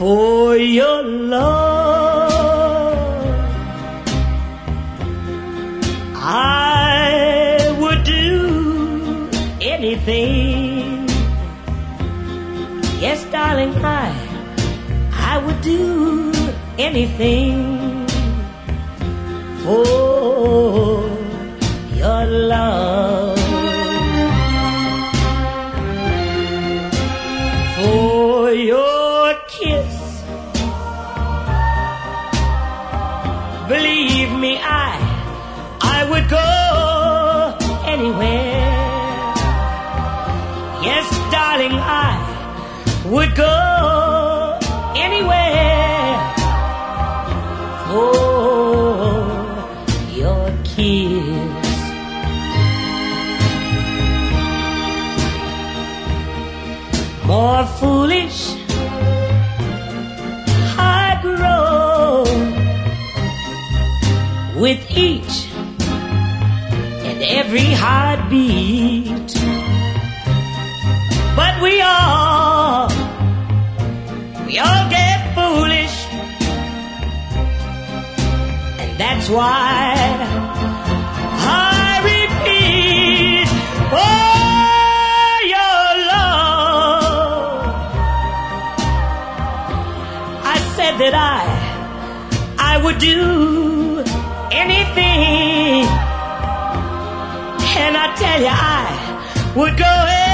for your love. I would do anything. Yes, darling, I would do anything for your love. For your kiss, believe me, I would go anywhere. Yes, darling, I would go anywhere for your kiss. More foolish I grow with each and every heartbeat, but we all get foolish, and that's why I repeat, oh, your love. I said that I would do anything, and I tell you I would go ahead